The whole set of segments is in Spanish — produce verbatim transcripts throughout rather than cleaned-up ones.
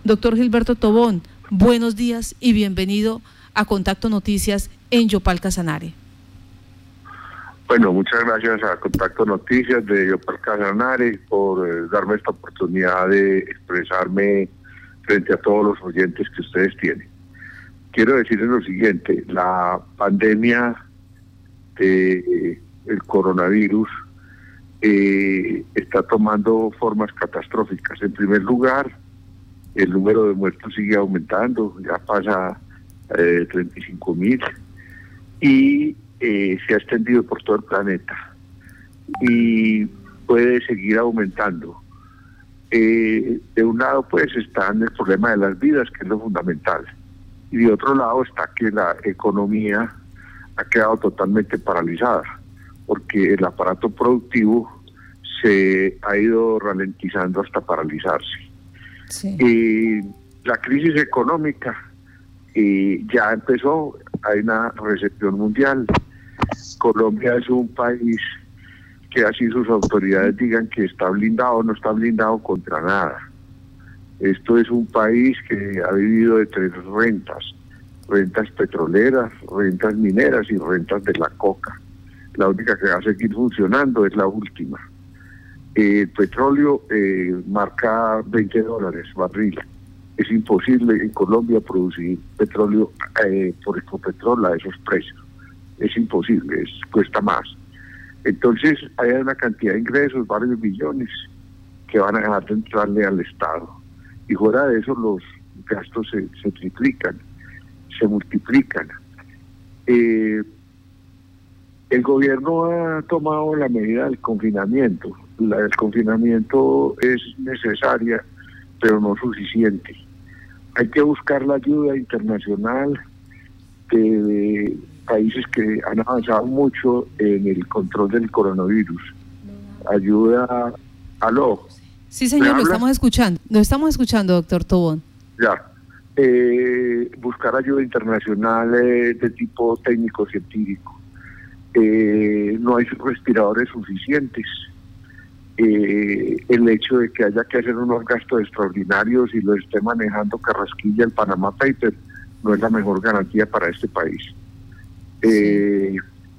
Doctor Gilberto Tobón, buenos días y bienvenido a Contacto Noticias en Yopal Casanare. Bueno, muchas gracias a Contacto Noticias de Yopal Casanare por eh, darme esta oportunidad de expresarme frente a todos los oyentes que ustedes tienen. Quiero decirles lo siguiente: la pandemia del de coronavirus eh, está tomando formas catastróficas. En primer lugar, el número de muertos sigue aumentando, ya pasa eh, treinta y cinco mil y eh, se ha extendido por todo el planeta y puede seguir aumentando. Eh, de un lado pues está el problema de las vidas, que es lo fundamental, y de otro lado está que la economía ha quedado totalmente paralizada, porque el aparato productivo se ha ido ralentizando hasta paralizarse. Sí. Y la crisis económica eh, ya empezó, hay una recesión mundial. Colombia es un país que así sus autoridades digan que está blindado, no está blindado contra nada. Esto es un país que ha vivido de tres rentas, rentas petroleras, rentas mineras y rentas de la coca. La única que va a seguir funcionando es la última. El petróleo eh, marca veinte dólares barril. Es imposible en Colombia producir petróleo eh, por Ecopetrol a esos precios. Es imposible, es, cuesta más. Entonces hay una cantidad de ingresos, varios billones, que van a dejar de entrarle al Estado. Y fuera de eso los gastos se, se triplican, se multiplican. Eh, el gobierno ha tomado la medida del confinamiento. La del confinamiento es necesaria, pero no suficiente. Hay que buscar la ayuda internacional de, de países que han avanzado mucho en el control del coronavirus. Ayuda, aló. Sí, señor, lo estamos escuchando. Lo estamos escuchando, doctor Tobón. Ya. Eh, buscar ayuda internacional eh, de tipo técnico-científico. Eh, no hay respiradores suficientes. Eh, el hecho de que haya que hacer unos gastos extraordinarios y lo esté manejando Carrasquilla, el Panama Paper, no es la mejor garantía para este país. Eh,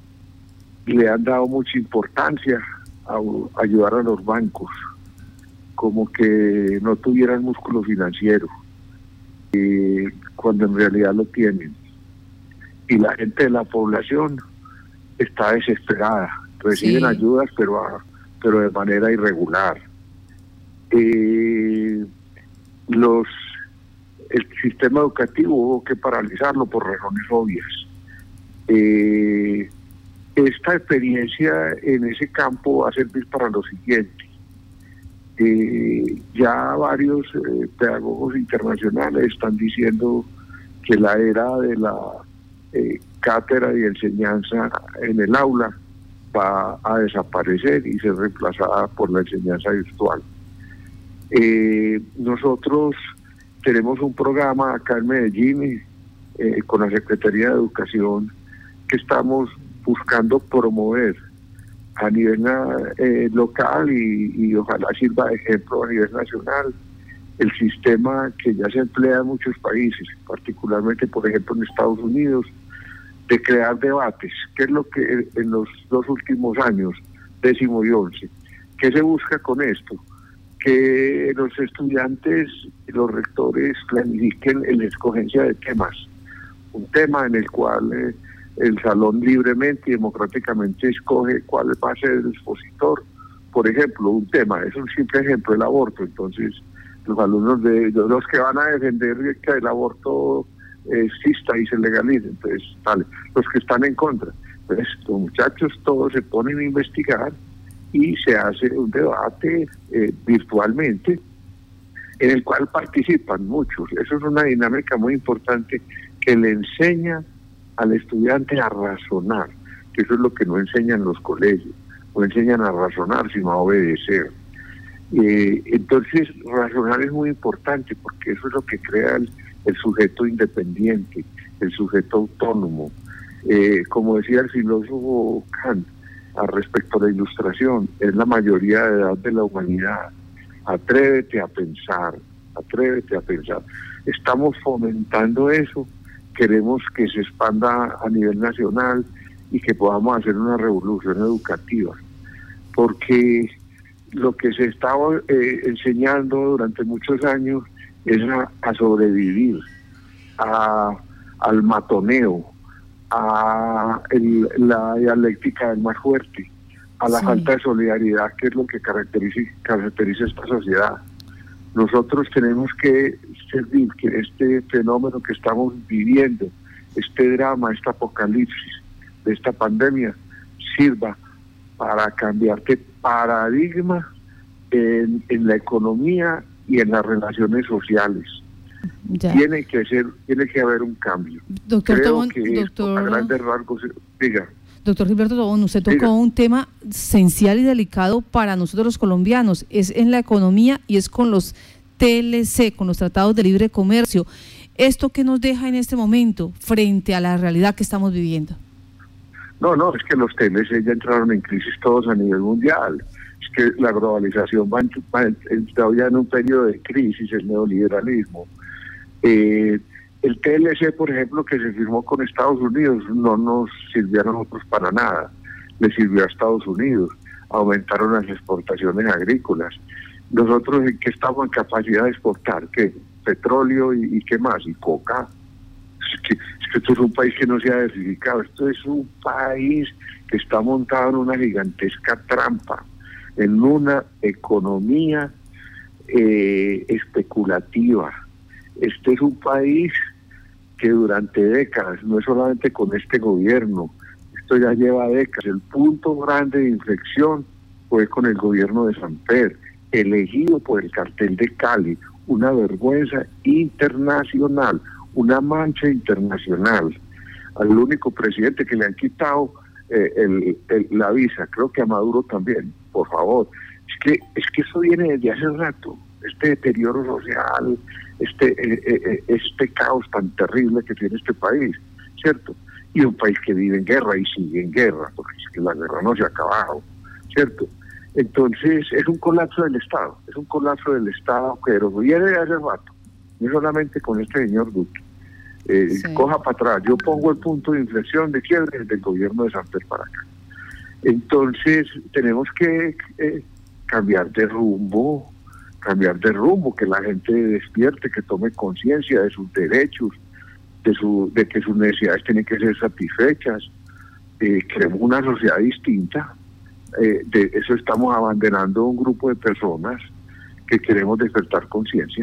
le han dado mucha importancia a, a ayudar a los bancos, como que no tuvieran músculo financiero, eh, cuando en realidad lo tienen. Y la gente de la población está desesperada, reciben sí. ayudas, pero a pero de manera irregular. Eh, los el sistema educativo hubo que paralizarlo por razones obvias. Eh, esta experiencia en ese campo va a servir para lo siguiente. Eh, ya varios eh, pedagogos internacionales están diciendo que la era de la eh, cátedra y enseñanza en el aula va a desaparecer y ser reemplazada por la enseñanza virtual. Eh, nosotros tenemos un programa acá en Medellín eh, con la Secretaría de Educación que estamos buscando promover a nivel eh, local y, y ojalá sirva de ejemplo a nivel nacional el sistema que ya se emplea en muchos países, particularmente por ejemplo en Estados Unidos, de crear debates, que es lo que en los dos últimos años, décimo y once, ¿qué se busca con esto? Que los estudiantes y los rectores planifiquen la escogencia de temas, un tema en el cual eh, el salón libremente y democráticamente escoge cuál va a ser el expositor. Por ejemplo, un tema, es un simple ejemplo, el aborto. Entonces, los alumnos de, de los que van a defender que el aborto exista y se legalice, entonces vale, los que están en contra, pues los muchachos todos se ponen a investigar y se hace un debate eh, virtualmente en el cual participan muchos. Eso es una dinámica muy importante que le enseña al estudiante a razonar, que eso es lo que no enseñan los colegios, no enseñan a razonar sino a obedecer. Eh, entonces razonar es muy importante porque eso es lo que crea el el sujeto independiente, el sujeto autónomo. Eh, como decía el filósofo Kant, a respecto a la ilustración, es la mayoría de edad de la humanidad. Atrévete a pensar, atrévete a pensar. Estamos fomentando eso, queremos que se expanda a nivel nacional y que podamos hacer una revolución educativa, porque lo que se estaba eh, enseñando durante muchos años es a, a sobrevivir, a, al matoneo, a el, la dialéctica del más fuerte, a la sí. falta de solidaridad, que es lo que caracteriza, caracteriza esta sociedad. Nosotros tenemos que servir que este fenómeno que estamos viviendo, este drama, este apocalipsis de esta pandemia, sirva para cambiar de paradigma en, en la economía y en las relaciones sociales. Ya. Tiene que ser, tiene que haber un cambio. Doctor Creo Tobón, que doctor, esto, a grandes rasgos, diga. Doctor Gilberto Tobón, usted tocó diga. un tema esencial y delicado para nosotros los colombianos, es en la economía y es con los T L C, con los tratados de libre comercio. ¿Esto qué nos deja en este momento frente a la realidad que estamos viviendo? No, no, es que los T L C ya entraron en crisis todos a nivel mundial. Es que la globalización va, va está ya en un periodo de crisis, el neoliberalismo. Eh, el T L C, por ejemplo, que se firmó con Estados Unidos, no nos sirvió a nosotros para nada. Le sirvió a Estados Unidos. Aumentaron las exportaciones agrícolas. Nosotros en qué estamos en capacidad de exportar, ¿qué? Petróleo y, y qué más, y coca. Es que, es que esto es un país que no se ha diversificado, esto es un país que está montado en una gigantesca trampa, en una economía eh, especulativa. Este es un país que durante décadas, no es solamente con este gobierno, esto ya lleva décadas, el punto grande de inflexión fue con el gobierno de Samper, elegido por el cartel de Cali, una vergüenza internacional, una mancha internacional, al único presidente que le han quitado eh, el, el, la visa, creo que a Maduro también, por favor. Es que es que eso viene desde hace rato, este deterioro social, este eh, eh, este caos tan terrible que tiene este país, ¿cierto? Y un país que vive en guerra y sigue en guerra, porque es que la guerra no se ha acabado, ¿cierto? Entonces es un colapso del Estado, es un colapso del Estado, pero viene de hace rato, no solamente con este señor Duque. Eh, sí. Coja para atrás, yo pongo el punto de inflexión de quiebre del gobierno de Samper para acá. Entonces tenemos que eh, cambiar de rumbo, cambiar de rumbo, que la gente despierte, que tome conciencia de sus derechos, de, su, de que sus necesidades tienen que ser satisfechas. Eh, queremos una sociedad distinta. Eh, de eso estamos abanderando un grupo de personas que queremos despertar conciencia.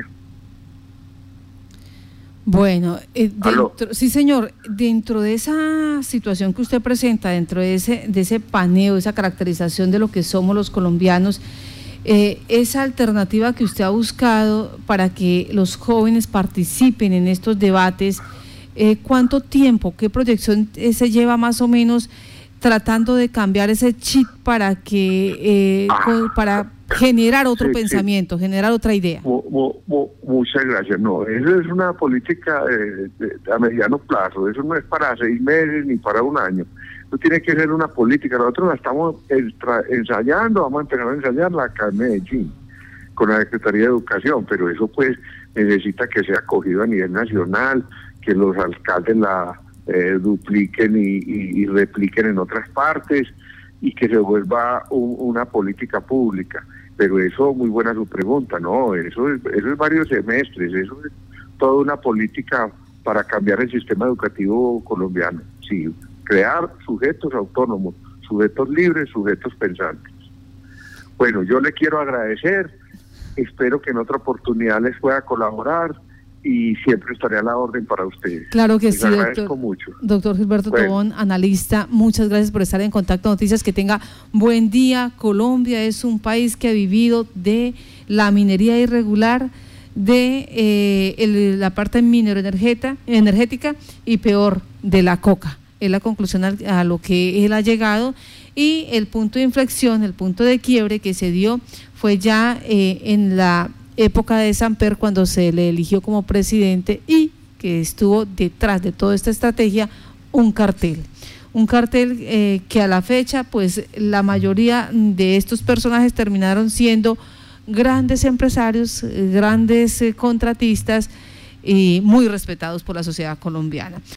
Bueno, eh, dentro, sí señor, dentro de esa situación que usted presenta, dentro de ese, de ese paneo, esa caracterización de lo que somos los colombianos, eh, esa alternativa que usted ha buscado para que los jóvenes participen en estos debates, eh, ¿cuánto tiempo, qué proyección eh, se lleva más o menos tratando de cambiar ese chip para que eh, ah, para generar otro sí, pensamiento, sí. generar otra idea? Mu, mu, mu, muchas gracias. No, eso es una política de, de, a mediano plazo, eso no es para seis meses ni para un año. Eso tiene que ser una política. Nosotros la estamos ensayando, vamos a empezar a ensayarla acá en Medellín, con la Secretaría de Educación, pero eso pues necesita que sea acogido a nivel nacional, que los alcaldes la Eh, dupliquen y, y, y repliquen en otras partes y que se vuelva un, una política pública. Pero eso, muy buena su pregunta, no, eso es, eso es varios semestres, eso es toda una política para cambiar el sistema educativo colombiano. Sí, crear sujetos autónomos, sujetos libres, sujetos pensantes. Bueno, yo le quiero agradecer, espero que en otra oportunidad les pueda colaborar y siempre estaré a la orden para ustedes. Claro que Les sí, agradezco doctor. mucho. Doctor Gilberto bueno. Tobón, analista, muchas gracias por estar en Contacto Noticias, que tenga buen día. Colombia es un país que ha vivido de la minería irregular, de eh, el, la parte mineroenergética energética y peor, de la coca. Es la conclusión a, a lo que él ha llegado, y el punto de inflexión, el punto de quiebre que se dio fue ya eh, en la época de Samper, cuando se le eligió como presidente y que estuvo detrás de toda esta estrategia un cartel, un cartel eh, que a la fecha pues la mayoría de estos personajes terminaron siendo grandes empresarios, grandes contratistas y muy respetados por la sociedad colombiana.